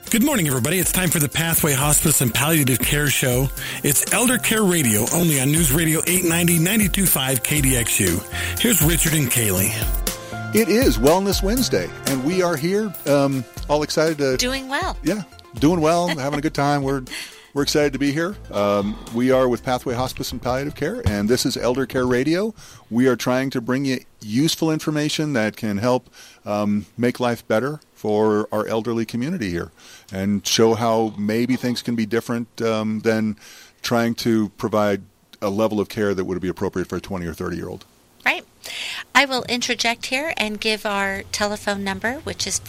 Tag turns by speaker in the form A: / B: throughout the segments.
A: Good morning, everybody. It's time for the Pathway Hospice and Palliative Care Show. It's Elder Care Radio, only on News Radio 890, 92.5 KDXU. Here's Richard and Kaylee.
B: It is Wellness Wednesday, and we are here, all excited to...
C: Doing well.
B: Yeah, doing well, having a good time. We're excited to be here. We are with Pathway Hospice and Palliative Care, and this is Elder Care Radio. We are trying to bring you useful information that can help make life better for our elderly community here and show how maybe things can be different than trying to provide a level of care that would be appropriate for a 20 or 30-year-old.
C: Right. I will interject here and give our telephone number, which is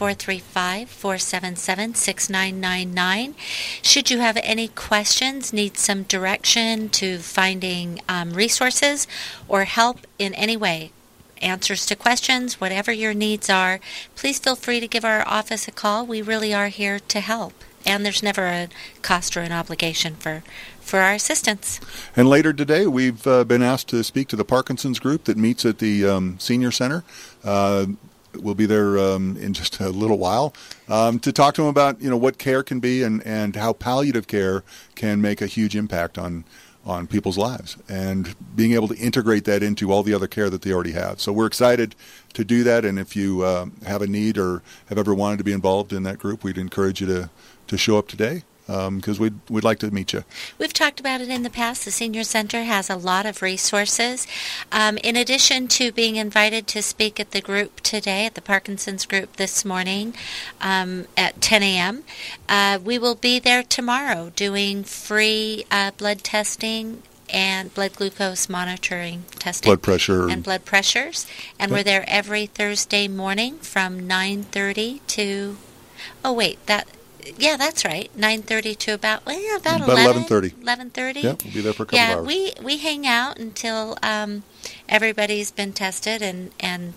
C: 435-477-6999. Should you have any questions, need some direction to finding resources or help in any way, answers to questions, whatever your needs are, please feel free to give our office a call. We really are here to help. And there's never a cost or an obligation for our assistance.
B: And later today, we've been asked to speak to the Parkinson's group that meets at the Senior Center. We'll be there in just a little while to talk to them about what care can be and how palliative care can make a huge impact on people's lives and being able to integrate that into all the other care that they already have. So we're excited to do that, and if you have a need or have ever wanted to be involved in that group, we'd encourage you to show up today. Because we'd like to meet you.
C: We've talked about it in the past. The Senior Center has a lot of resources. In addition to being invited to speak at the group today, at the Parkinson's group this morning at 10 a.m., we will be there tomorrow doing free blood testing and blood glucose monitoring testing.
B: Blood pressure.
C: And blood pressures. And we're there every Thursday morning from 9:30 to... Oh, wait, yeah, that's right. 9:30 to about
B: 11:30.
C: 11:30.
B: Yeah, we'll be there for a couple hours.
C: Yeah, we hang out until everybody's been tested and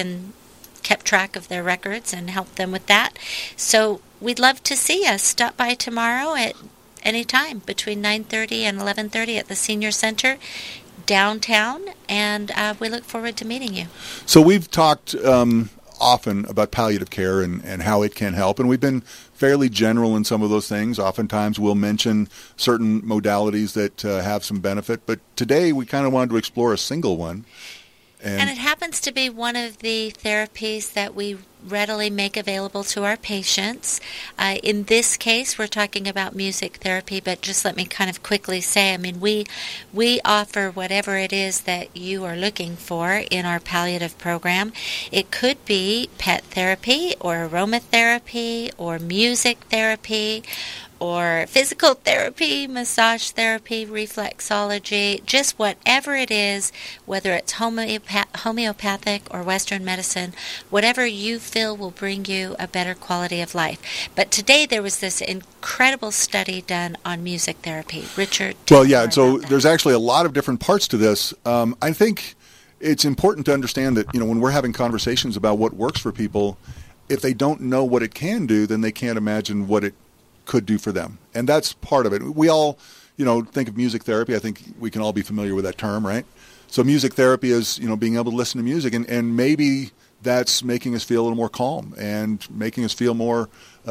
C: kept track of their records and help them with that. So we'd love to see you. Stop by tomorrow at any time between 9:30 and 11:30 at the Senior Center downtown, and we look forward to meeting you.
B: So we've talked often about palliative care and how it can help, and we've been fairly general in some of those things. Oftentimes we'll mention certain modalities that have some benefit, but today we kind of wanted to explore a single one.
C: And it happens to be one of the therapies that we readily make available to our patients. In this case, we're talking about music therapy, but just let me kind of quickly say, I mean, we offer whatever it is that you are looking for in our palliative program. It could be pet therapy or aromatherapy or music therapy or physical therapy, massage therapy, reflexology, just whatever it is, whether it's homeopathic or Western medicine, whatever you feel will bring you a better quality of life. But today there was this incredible study done on music therapy. Richard?
B: Well, yeah, so there's actually a lot of different parts to this. I think it's important to understand that, when we're having conversations about what works for people, if they don't know what it can do, then they can't imagine what it could do for them. And that's part of it. We all, think of music therapy. I think we can all be familiar with that term, right? So music therapy is, being able to listen to music, and maybe that's making us feel a little more calm and making us feel more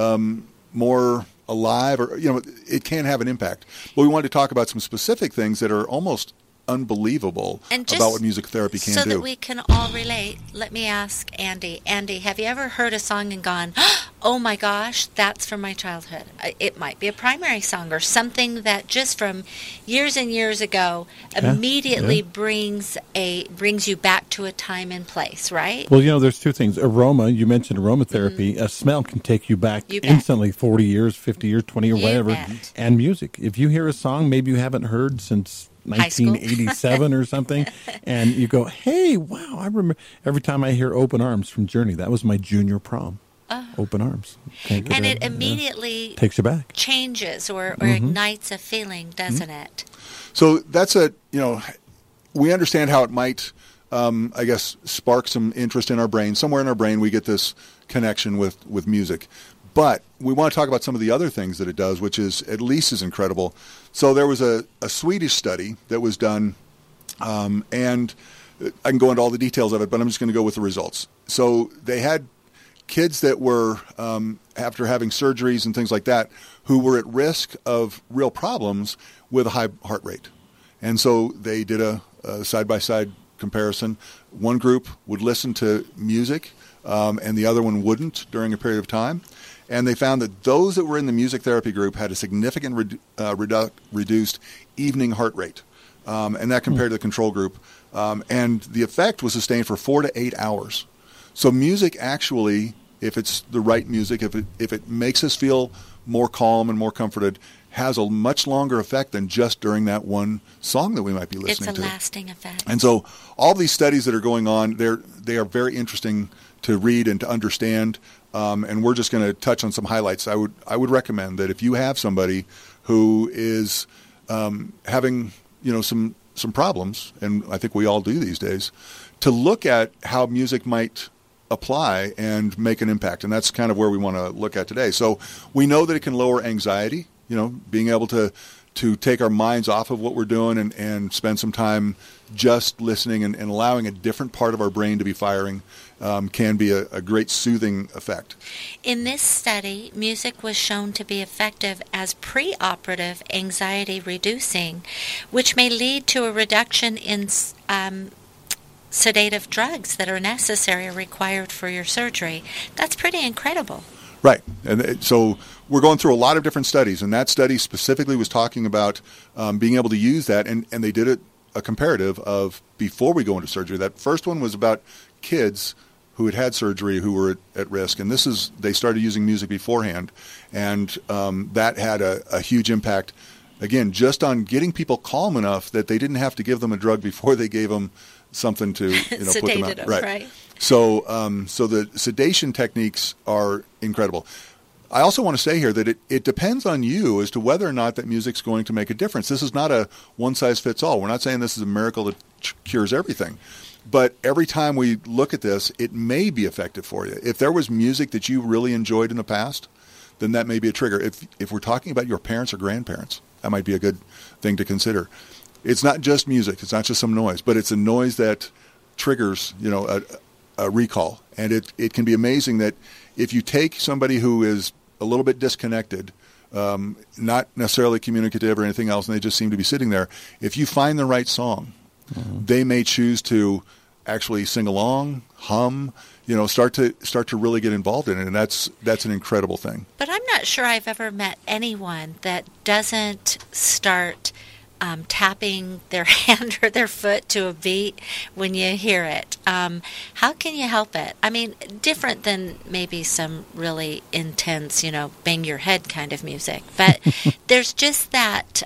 B: alive, or, it can have an impact. But we wanted to talk about some specific things that are almost unbelievable about what music therapy can do.
C: So that we can all relate, let me ask Andy. Andy, have you ever heard a song and gone, oh my gosh, that's from my childhood? It might be a primary song or something that just from years and years ago immediately brings you back to a time and place, right?
D: Well, there's two things. Aroma, you mentioned aromatherapy. Mm-hmm. A smell can take you back instantly, 40 years, 50 years, 20 years, whatever. And music. If you hear a song maybe you haven't heard since 1987 or something, and you go, hey, wow, I remember every time I hear Open Arms from Journey. That was my junior prom. Open Arms.
C: And it immediately
D: takes you back.
C: Changes or ignites a feeling, doesn't it?
B: So that's we understand how it might, spark some interest in our brain. Somewhere in our brain we get this connection with music. But we want to talk about some of the other things that it does, which is at least as incredible. So there was a Swedish study that was done, and I can go into all the details of it, but I'm just going to go with the results. So they had kids that were, after having surgeries and things like that, who were at risk of real problems with a high heart rate. And so they did a side-by-side comparison. One group would listen to music, and the other one wouldn't during a period of time. And they found that those that were in the music therapy group had a significant reduced evening heart rate, and that compared to the control group. And the effect was sustained for 4 to 8 hours. So music actually, if it's the right music, if it makes us feel more calm and more comforted, has a much longer effect than just during that one song that we might be listening to.
C: It's a lasting effect.
B: And so all these studies that are going on, they are very interesting to read and to understand. And we're just going to touch on some highlights. I would recommend that if you have somebody who is having some problems, and I think we all do these days, to look at how music might apply and make an impact. And that's kind of where we want to look at today. So we know that it can lower anxiety, being able to take our minds off of what we're doing and spend some time just listening and allowing a different part of our brain to be firing can be a great soothing effect.
C: In this study, music was shown to be effective as preoperative anxiety reducing, which may lead to a reduction in sedative drugs that are necessary or required for your surgery. That's pretty incredible.
B: Right. And so we're going through a lot of different studies, and that study specifically was talking about being able to use that, and they did a comparative of before we go into surgery. That first one was about kids who had surgery who were at risk, and they started using music beforehand, and that had a huge impact, again, just on getting people calm enough that they didn't have to give them a drug before they gave them something to put them out.
C: Right.
B: So the sedation techniques are incredible. I also want to say here that it depends on you as to whether or not that music's going to make a difference. This is not a one-size-fits-all. We're not saying this is a miracle that cures everything. But every time we look at this, it may be effective for you. If there was music that you really enjoyed in the past, then that may be a trigger. If we're talking about your parents or grandparents, that might be a good thing to consider. It's not just music. It's not just some noise, but it's a noise that triggers, a recall. And it can be amazing that if you take somebody who is a little bit disconnected, not necessarily communicative or anything else, and they just seem to be sitting there, if you find the right song, they may choose to actually sing along, hum, start to really get involved in it, and that's an incredible thing.
C: But I'm not sure I've ever met anyone that doesn't start tapping their hand or their foot to a beat when you hear it. How can you help it? I mean, different than maybe some really intense, bang your head kind of music. But there's just that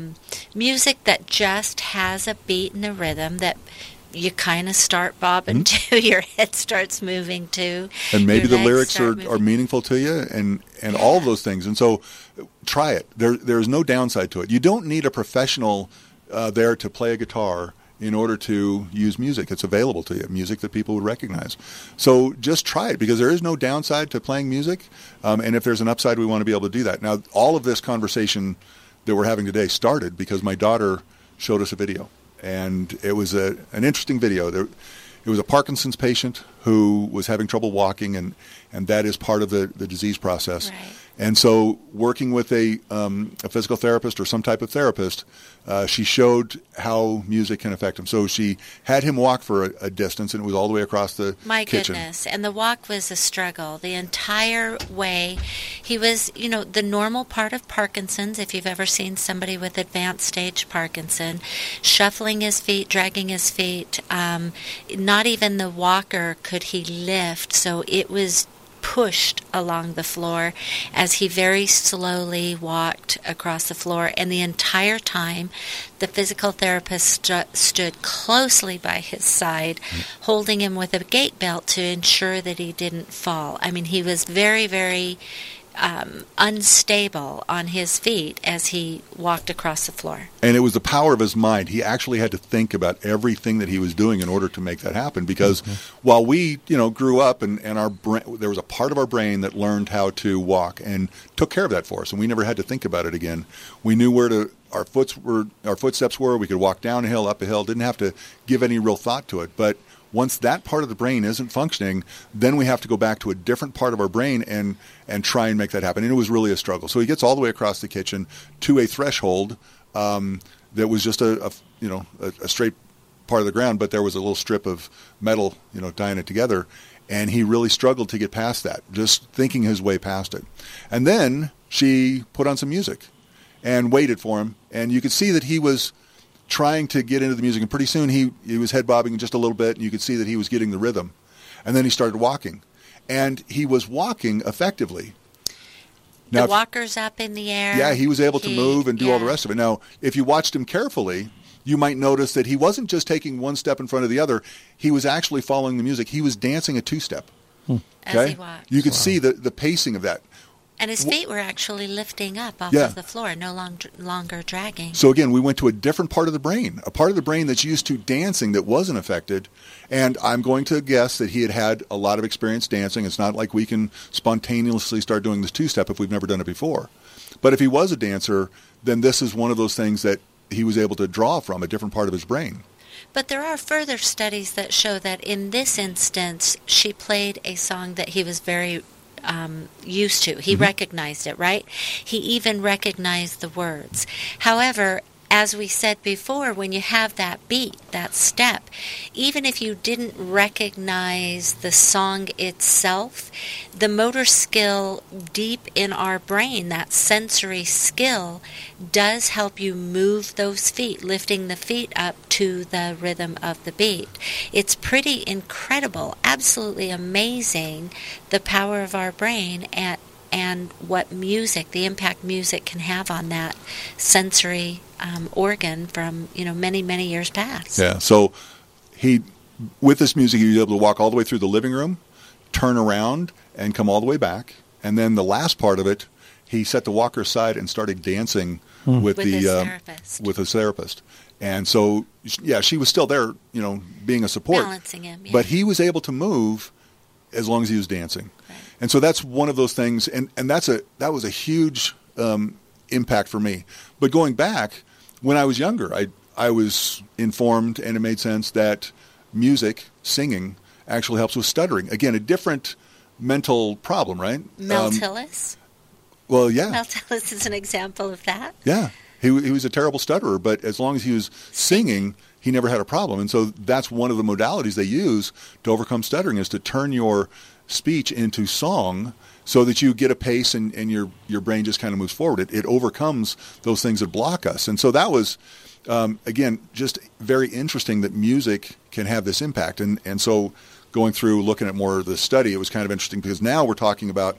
C: music that just has a beat and a rhythm that you kind of start bobbing to, your head starts moving to.
B: And maybe the lyrics are meaningful to you and all of those things. And so try it. There's no downside to it. You don't need a professional there to play a guitar in order to use music. It's available to you, music that people would recognize. So just try it, because there is no downside to playing music. And if there's an upside, we want to be able to do that. Now, all of this conversation that we're having today started because my daughter showed us a video. And it was an interesting video. It was a Parkinson's patient who was having trouble walking, and that is part of the disease process.
C: Right.
B: And so working with a physical therapist or some type of therapist, she showed how music can affect him. So she had him walk for a distance, and it was all the way across the kitchen.
C: My goodness. And the walk was a struggle the entire way. He was, the normal part of Parkinson's, if you've ever seen somebody with advanced stage Parkinson, shuffling his feet, dragging his feet. Not even the walker could he lift, so it was pushed along the floor as he very slowly walked across the floor, and the entire time the physical therapist stood closely by his side, holding him with a gait belt to ensure that he didn't fall. I mean, he was very, very unstable on his feet as he walked across the floor.
B: And it was the power of his mind. He actually had to think about everything that he was doing in order to make that happen, because while we, grew up and our there was a part of our brain that learned how to walk and took care of that for us, and we never had to think about it again. We knew where our footsteps were. We could walk down a hill, up a hill, didn't have to give any real thought to it. But Once that part of the brain isn't functioning, then we have to go back to a different part of our brain and try and make that happen. And it was really a struggle. So he gets all the way across the kitchen to a threshold that was just a straight part of the ground, but there was a little strip of metal, tying it together. And he really struggled to get past that, just thinking his way past it. And then she put on some music and waited for him. And you could see that he was trying to get into the music. And pretty soon he was head bobbing just a little bit, and you could see that he was getting the rhythm. And then he started walking. And he was walking effectively.
C: Now, the walker's up in the air.
B: Yeah, he was able to move and do all the rest of it. Now, if you watched him carefully, you might notice that he wasn't just taking one step in front of the other. He was actually following the music. He was dancing a two-step. Okay?
C: As he walked.
B: You could see the pacing of that.
C: And his feet were actually lifting up off of the floor, no longer dragging.
B: So again, we went to a different part of the brain, a part of the brain that's used to dancing that wasn't affected. And I'm going to guess that he had a lot of experience dancing. It's not like we can spontaneously start doing this two-step if we've never done it before. But if he was a dancer, then this is one of those things that he was able to draw from, a different part of his brain.
C: But there are further studies that show that in this instance, she played a song that he was very used to. He recognized it, right? He even recognized the words. However, as we said before, when you have that beat, that step, even if you didn't recognize the song itself, the motor skill deep in our brain, that sensory skill, does help you move those feet, lifting the feet up to the rhythm of the beat. It's pretty incredible, absolutely amazing, the power of our brain and what music, the impact music can have on that sensory organ from many, many years past.
B: Yeah, so with this music, he was able to walk all the way through the living room, turn around, and come all the way back. And then the last part of it, he set the walker aside and started dancing with his therapist. And so, she was still there, being a support.
C: Balancing him, yeah.
B: But he was able to move as long as he was dancing. Right. And so that's one of those things, and that was a huge impact for me. But going back, when I was younger, I was informed, and it made sense that music, singing, actually helps with stuttering. Again, a different mental problem, right?
C: Mel Tillis?
B: Well, yeah.
C: Mel Tillis is an example of that.
B: Yeah. He was a terrible stutterer, but as long as he was singing, he never had a problem. And so that's one of the modalities they use to overcome stuttering, is to turn your speech into song so that you get a pace and your brain just kind of moves forward. It overcomes those things that block us. And so that was, again, just very interesting that music can have this impact. And so going through, looking at more of the study, it was kind of interesting because now we're talking about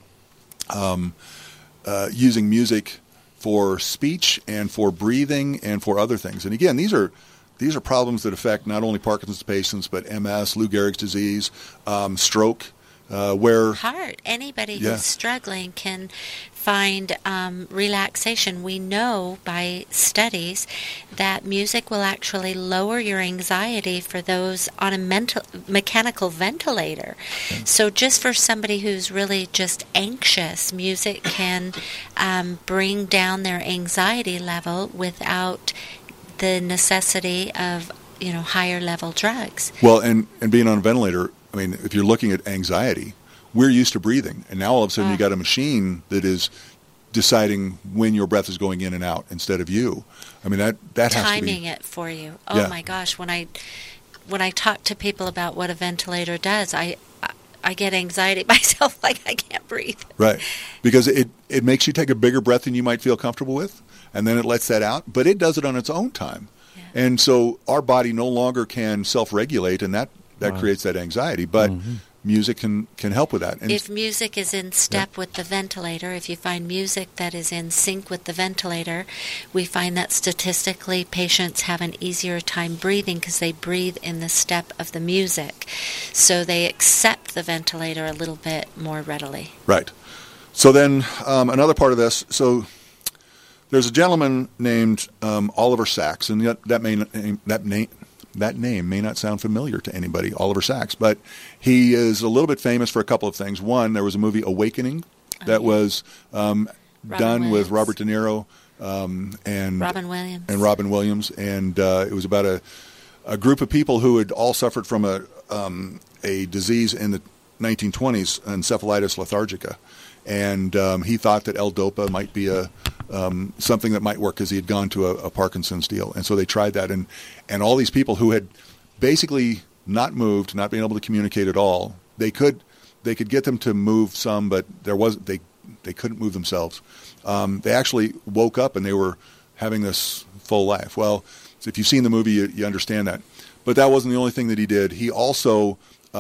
B: using music for speech and for breathing and for other things. And again, these are problems that affect not only Parkinson's patients, but MS, Lou Gehrig's disease, stroke,
C: heart. Anybody who's struggling can find relaxation. We know by studies that music will actually lower your anxiety for those on a mechanical ventilator. Okay. So just for somebody who's really just anxious, music can bring down their anxiety level without the necessity of higher level drugs.
B: Well, and being on a ventilator, I mean, if you're looking at anxiety, we're used to breathing, and now all of a sudden you got a machine that is deciding when your breath is going in and out instead of you. I mean, that has to be
C: timing it for you. Oh my gosh, when I talk to people about what a ventilator does, I get anxiety myself, like I can't breathe.
B: Right, because it makes you take a bigger breath than you might feel comfortable with, and then it lets that out, but it does it on its own time. Yeah. And so our body no longer can self-regulate, and that creates that anxiety. But music can help with that. And
C: if music is in step with the ventilator, if you find music that is in sync with the ventilator, we find that statistically patients have an easier time breathing because they breathe in the step of the music. So they accept the ventilator a little bit more readily.
B: Right. So then another part of this, so there's a gentleman named Oliver Sacks, and that name may not sound familiar to anybody, Oliver Sacks, but he is a little bit famous for a couple of things. One, there was a movie Awakening that was done with Robert De Niro and
C: Robin Williams.
B: And it was about a group of people who had all suffered from a disease in the 1920s, encephalitis lethargica. And he thought that L-Dopa might be something that might work because he had gone to a Parkinson's deal. And so they tried that. And all these people who had basically not moved, not being able to communicate at all, they could get them to move some, but they couldn't move themselves. They actually woke up and they were having this full life. Well, if you've seen the movie, you understand that. But that wasn't the only thing that he did. He also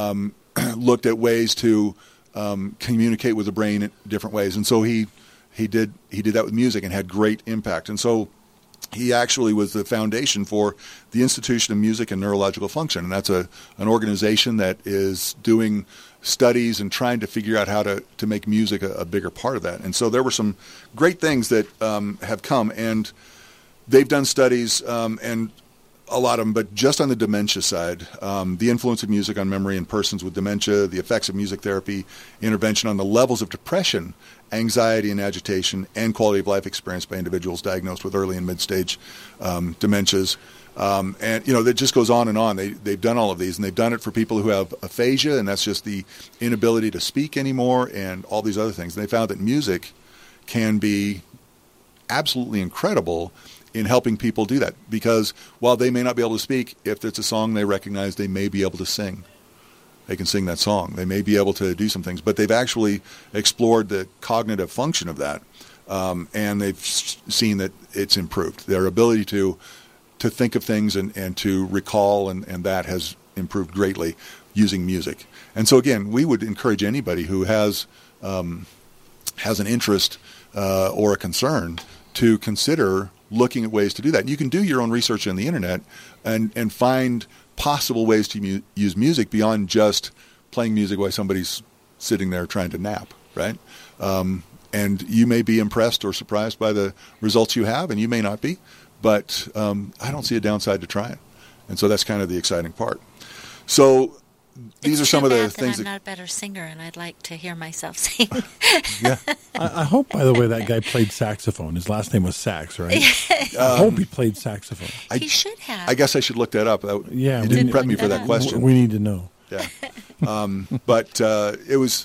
B: looked at ways to communicate with the brain in different ways. And so he did that with music and had great impact. And so he actually was the foundation for the Institution of Music and Neurological Function. And that's an organization that is doing studies and trying to figure out how to make music a bigger part of that. And so there were some great things that have come. And they've done studies, and a lot of them, but just on the dementia side, the influence of music on memory in persons with dementia, the effects of music therapy, intervention on the levels of depression, anxiety and agitation, and quality of life experienced by individuals diagnosed with early and mid-stage dementias. And, that just goes on and on. They've done all of these, and they've done it for people who have aphasia, and that's just the inability to speak anymore, and all these other things. And they found that music can be absolutely incredible in helping people do that, because while they may not be able to speak, if it's a song they recognize, they may be able to sing. They can sing that song. They may be able to do some things, but they've actually explored the cognitive function of that, and they've seen that it's improved. Their ability to think of things and to recall, and that has improved greatly using music. And so again, we would encourage anybody who has an interest or a concern to consider looking at ways to do that. You can do your own research on the internet and find possible ways to use music beyond just playing music while somebody's sitting there trying to nap, right? And you may be impressed or surprised by the results you have, and you may not be, but I don't see a downside to trying. And so that's kind of the exciting part. So these are some of the things
C: I'm not a better singer, and I'd like to hear myself sing.
B: Yeah.
D: I hope, by the way, that guy played saxophone. His last name was Sax, right? I hope he played saxophone.
C: He should have.
B: I guess I should look that up.
D: Yeah,
B: you didn't prep me for that question.
D: We need to know.
B: Yeah. But it was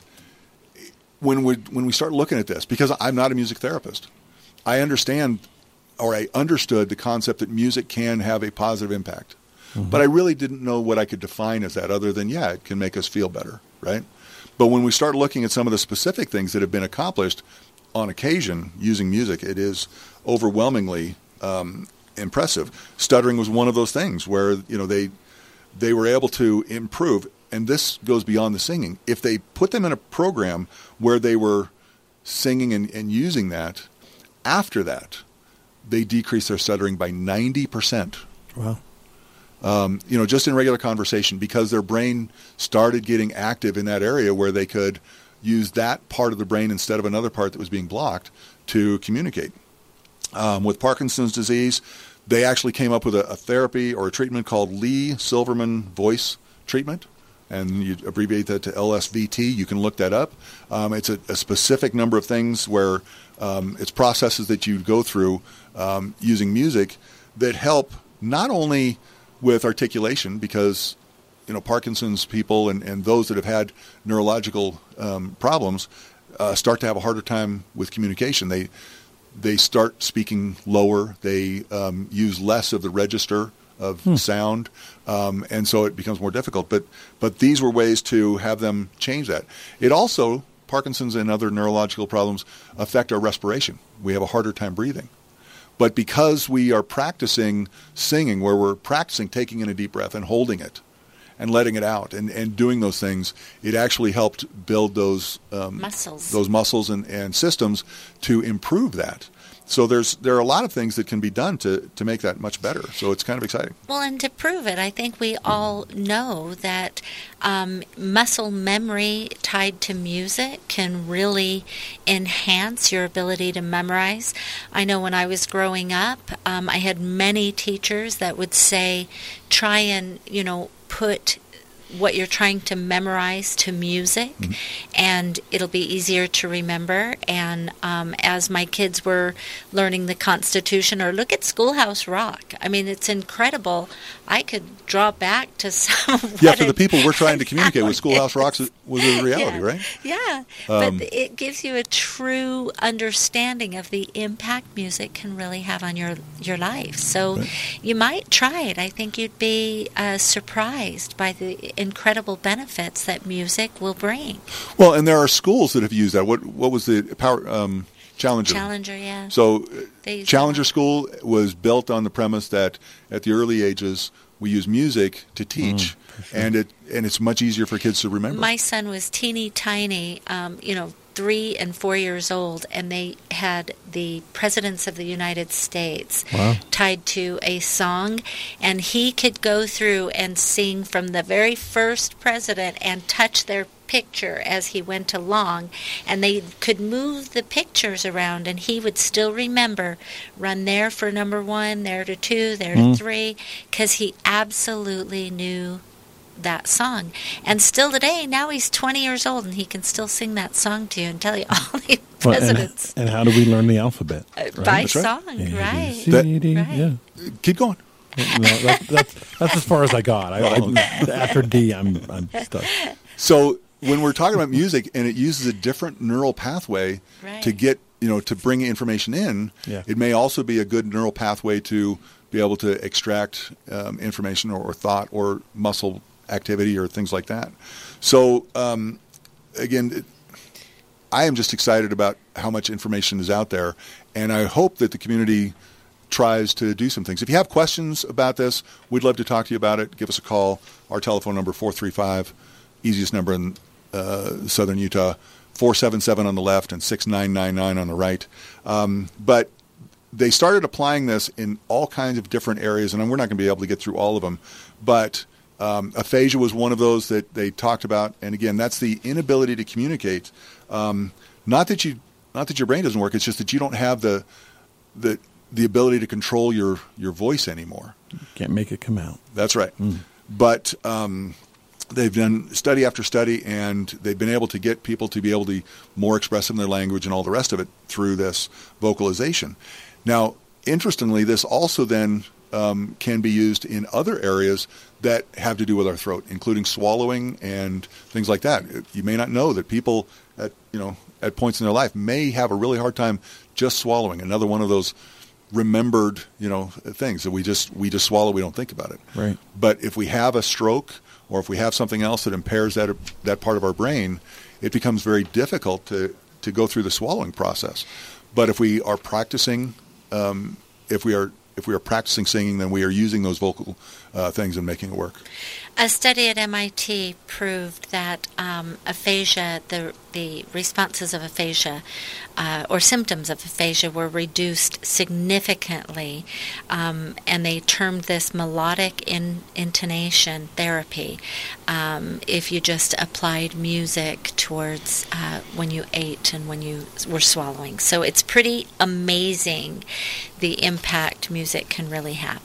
B: when we start looking at this, because I'm not a music therapist, I understand, or I understood the concept that music can have a positive impact. Mm-hmm. But I really didn't know what I could define as that, other than, it can make us feel better, right? But when we start looking at some of the specific things that have been accomplished on occasion using music, it is overwhelmingly impressive. Stuttering was one of those things where, they were able to improve, and this goes beyond the singing. If they put them in a program where they were singing and using that, after that, they decreased their stuttering by 90%.
D: Wow.
B: Just in regular conversation, because their brain started getting active in that area where they could use that part of the brain instead of another part that was being blocked to communicate. With Parkinson's disease, they actually came up with a therapy or a treatment called Lee-Silverman Voice Treatment, and you abbreviate that to LSVT. You can look that up. It's a specific number of things where it's processes that you go through using music that help not only with articulation, because Parkinson's people and those that have had neurological problems start to have a harder time with communication. They start speaking lower. They use less of the register of sound, and so it becomes more difficult. But these were ways to have them change that. It also, Parkinson's and other neurological problems affect our respiration. We have a harder time breathing. But because we are practicing singing, where we're practicing taking in a deep breath and holding it and letting it out and doing those things, it actually helped build those muscles and systems to improve that. So there are a lot of things that can be done to make that much better. So it's kind of exciting.
C: Well, and to prove it, I think we all know that muscle memory tied to music can really enhance your ability to memorize. I know when I was growing up, I had many teachers that would say, try and, put what you're trying to memorize to music, and it'll be easier to remember. And as my kids were learning the Constitution, or look at Schoolhouse Rock, I mean, it's incredible. I could draw back to some of
B: for the people we're trying to communicate with, Schoolhouse Rock was a reality, right?
C: Yeah, but it gives you a true understanding of the impact music can really have on your life. So you might try it. I think you'd be surprised by the incredible benefits that music will bring.
B: Well, and there are schools that have used that. What was the Challenger?
C: Challenger, yeah.
B: So Challenger School was built on the premise that at the early ages we use music to teach, and it's much easier for kids to remember.
C: My son was teeny tiny, 3 and 4 years old, and they had the presidents of the United States tied to a song, and he could go through and sing from the very first president and touch their picture as he went along, and they could move the pictures around, and he would still remember, run there for number 1, there to 2, there to 3, because he absolutely knew that song. And still today, now he's 20 years old, and he can still sing that song to you and tell you all the presidents.
D: And how do we learn the alphabet?
C: By song, right.
D: Yeah.
B: Keep going.
D: No, that's as far as I got. After D, I'm stuck.
B: So when we're talking about music and it uses a different neural pathway to get, to bring information in, it may also be a good neural pathway to be able to extract information or thought or muscle activity or things like that. So, again, I am just excited about how much information is out there, and I hope that the community tries to do some things. If you have questions about this, we'd love to talk to you about it. Give us a call. Our telephone number, 435, easiest number in southern Utah, 477 on the left and 6999 on the right. But they started applying this in all kinds of different areas, and we're not going to be able to get through all of them. But aphasia was one of those that they talked about, and again, that's the inability to communicate. Not that your brain doesn't work; it's just that you don't have the ability to control your voice anymore.
D: You can't make it come out.
B: That's right. But they've done study after study, and they've been able to get people to be able to be more expressive in their language and all the rest of it through this vocalization. Now, interestingly, this also then can be used in other areas that have to do with our throat, including swallowing and things like that. You may not know that people at points in their life may have a really hard time just swallowing. Another one of those remembered things that we just swallow, we don't think about it.
D: Right.
B: But if we have a stroke or if we have something else that impairs that part of our brain, it becomes very difficult to go through the swallowing process. But if we are practicing, if we are practicing singing, then we are using those vocal things and making it work.
C: A study at MIT proved that aphasia, the responses of aphasia or symptoms of aphasia were reduced significantly, and they termed this melodic intonation therapy if you just applied music towards when you ate and when you were swallowing. So it's pretty amazing the impact music can really have.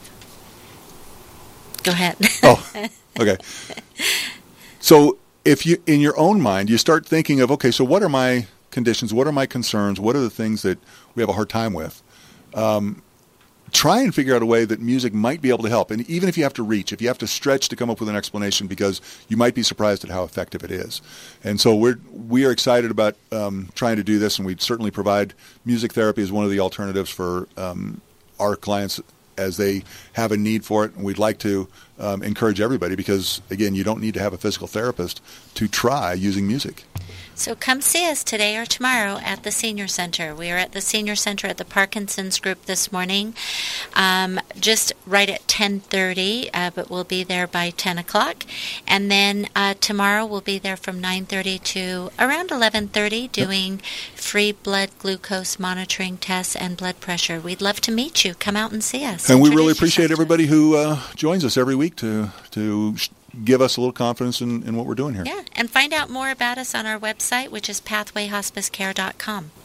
C: Go ahead.
B: Okay. So if you, in your own mind, you start thinking of, okay, so what are my conditions? What are my concerns? What are the things that we have a hard time with? Try and figure out a way that music might be able to help. And even if you have to reach, if you have to stretch to come up with an explanation, because you might be surprised at how effective it is. And so we are excited about trying to do this, and we certainly provide music therapy as one of the alternatives for our clients as they have a need for it. And we'd like to encourage everybody because, again, you don't need to have a physical therapist to try using music.
C: So come see us today or tomorrow at the Senior Center. We are at the Senior Center at the Parkinson's Group this morning, just right at 10:30, but we'll be there by 10 o'clock. And then tomorrow we'll be there from 9:30 to around 11:30 doing free blood glucose monitoring tests and blood pressure. We'd love to meet you. Come out and see us.
B: And we really appreciate everybody who joins us every week to give us a little confidence in what we're doing here.
C: Yeah, and find out more about us on our website, which is pathwayhospicecare.com.